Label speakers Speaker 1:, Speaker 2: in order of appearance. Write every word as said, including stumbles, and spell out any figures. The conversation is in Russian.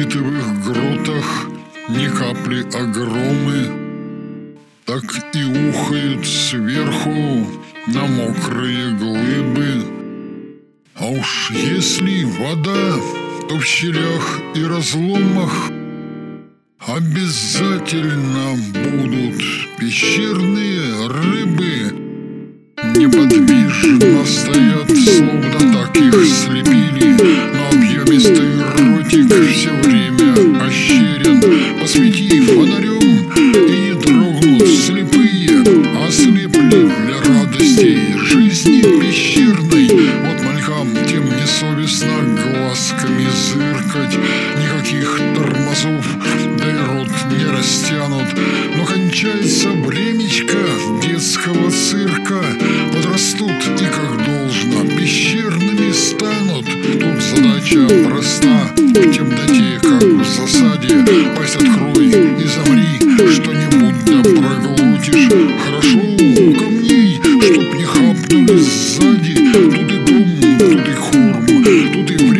Speaker 1: ситовых гротах ни капли огромы, так и ухают сверху на мокрые глыбы. А уж если вода, то в щелях и разломах обязательно будут пещерные рыбы. Неподвижно стоят, словно так их слепили, но объемистый ротик все время ощерен. Посвети фонарем, и не дрогнут слепые, ослепли для радостей жизни пещерной. Вот мальчам тем несовестно глазками зыркать, никаких тормозов, да и рот не растянут. Но кончается времечко детского цирка, подрастут и, как должно, пещерными станут. Тут задача проста, в темноте, как в засаде, пасть открой и замри, что-нибудь да проглотишь. Хорошо у камней, чтоб не хапнули сзади. Тут и дом, тут и хорм, тут и